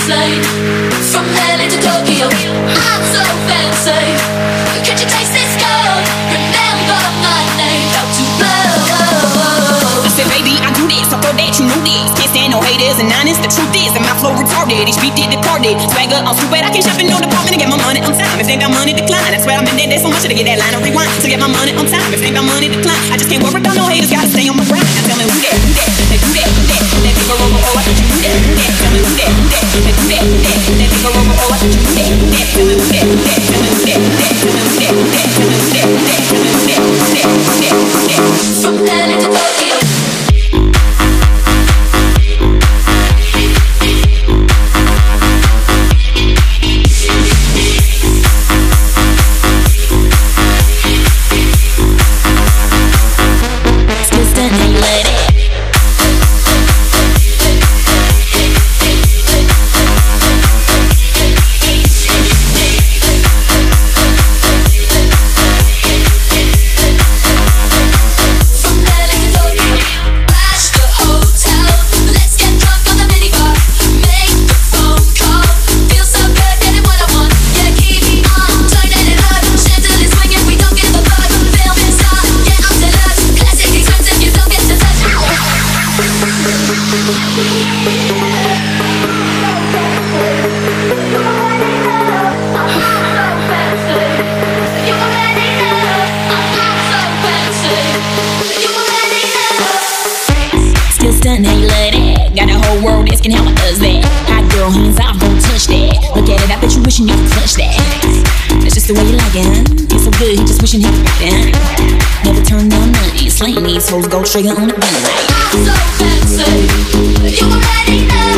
insane. From LA to Tokyo, I'm so fancy. Can't you taste this gold? Remember my name, about to blow. I said, baby, I do this, I thought that you knew this. Can't stand no haters and honest, the truth is that my flow retarded. Each beat did departed. Swagger, I'm stupid, I can shop in no department and get my money on time. If they got money, decline. I swear I'm in there, there's so much to get that line of rewind. To get my money on time, if they got money, decline. I just can't worry about no haters, gotta stay on my grind. Now tell me who that, they do that, that nigga over, oh I thought you do that, tell me who that, they do that, that nigga over, oh I thought you do that, tell me who that, tell me who that, tell me who that, tell me who that, tell me who that. From LA to Tokyo. Got the whole world asking how I does that. Hot girl, hands off, don't touch that. Look at it, I bet you wishing you could touch that. That's just the way you like it, huh? Feel so good, you just wishing he could ride it, huh? Never turn down money, slaying these hoes, go trigger on the gun. I'm so fancy, you already know.